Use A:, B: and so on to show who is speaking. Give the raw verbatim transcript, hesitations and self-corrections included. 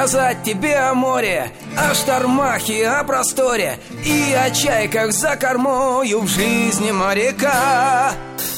A: рассказать тебе о море, о штормах и о просторе, и о чайках за кормою в жизни моряка.